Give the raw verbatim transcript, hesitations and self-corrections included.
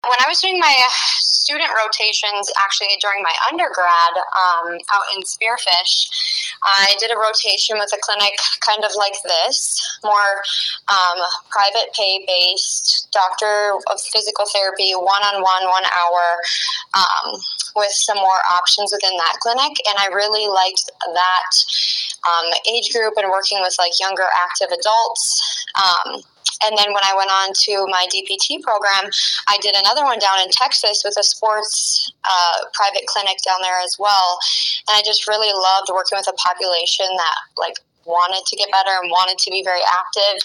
when I was doing my student rotations, actually during my undergrad um, out in Spearfish, I did a rotation with a clinic kind of like this, more um, private pay-based, doctor of physical therapy, one-on-one, one hour, um, with some more options within that clinic. And I really liked that um, age group and working with like younger active adults. Um, And then when I went on to my D P T program, I did another one down in Texas with a sports uh, private clinic down there as well. And I just really loved working with a population that like wanted to get better and wanted to be very active.